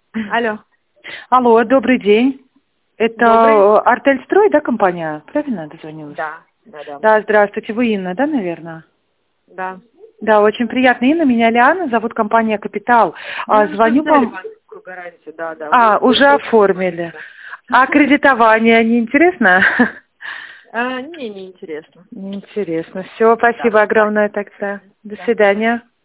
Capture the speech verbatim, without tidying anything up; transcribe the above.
Алло. Алло, добрый день. Это Добрый. Артельстрой, да, компания? Правильно дозвонилась? Да, да, да. Да, здравствуйте. Вы Инна, да, наверное? Да. Да, очень приятно. Инна, меня Лиана, зовут компания «Капитал». Мы А, уже звоню взяли по... банковскую гарантию, да, да. А, Вы, вы уже что оформили. звоните? А кредитование не интересно? А, мне не интересно. Не интересно. Все, Да. спасибо Так. огромное тогда. До Да. свидания.